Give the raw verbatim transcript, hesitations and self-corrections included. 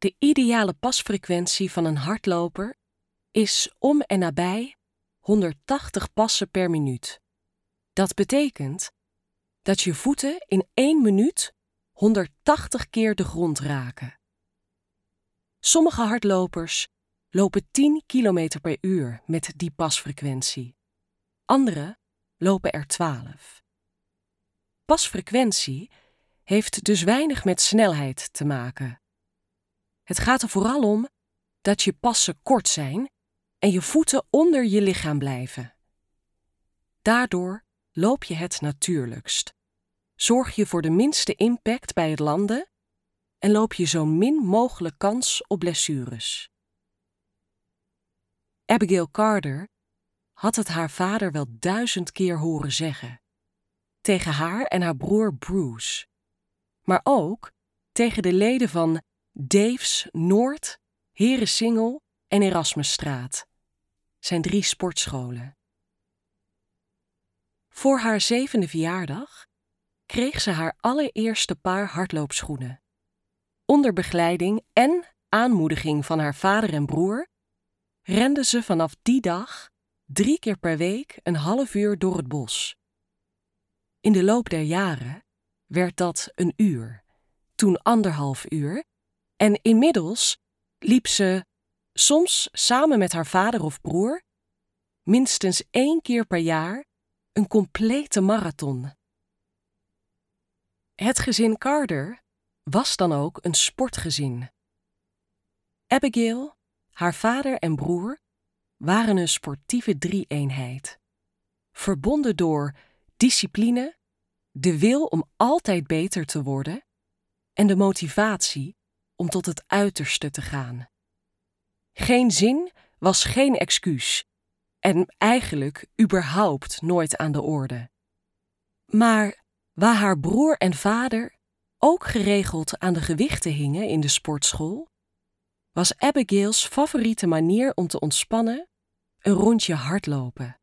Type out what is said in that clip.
De ideale pasfrequentie van een hardloper is om en nabij honderdtachtig passen per minuut. Dat betekent dat je voeten in één minuut honderdtachtig keer de grond raken. Sommige hardlopers lopen tien kilometer per uur met die pasfrequentie. Anderen lopen er twaalf. Pasfrequentie heeft dus weinig met snelheid te maken. Het gaat er vooral om dat je passen kort zijn en je voeten onder je lichaam blijven. Daardoor loop je het natuurlijkst. Zorg je voor de minste impact bij het landen en loop je zo min mogelijk kans op blessures. Abigail Carter had het haar vader wel duizend keer horen zeggen. Tegen haar en haar broer Bruce. Maar ook tegen de leden van Dave's Noord, Herensingel en Erasmusstraat. Zijn drie sportscholen. Voor haar zevende verjaardag kreeg ze haar allereerste paar hardloopschoenen. Onder begeleiding en aanmoediging van haar vader en broer rende ze vanaf die dag drie keer per week een half uur door het bos. In de loop der jaren werd dat een uur, toen anderhalf uur en inmiddels liep ze, soms samen met haar vader of broer, minstens één keer per jaar een complete marathon. Het gezin Carter was dan ook een sportgezin. Abigail, haar vader en broer waren een sportieve drie-eenheid. Verbonden door discipline, de wil om altijd beter te worden en de motivatie om tot het uiterste te gaan. Geen zin was geen excuus en eigenlijk überhaupt nooit aan de orde. Maar waar haar broer en vader ook geregeld aan de gewichten hingen in de sportschool, was Abigail's favoriete manier om te ontspannen een rondje hardlopen.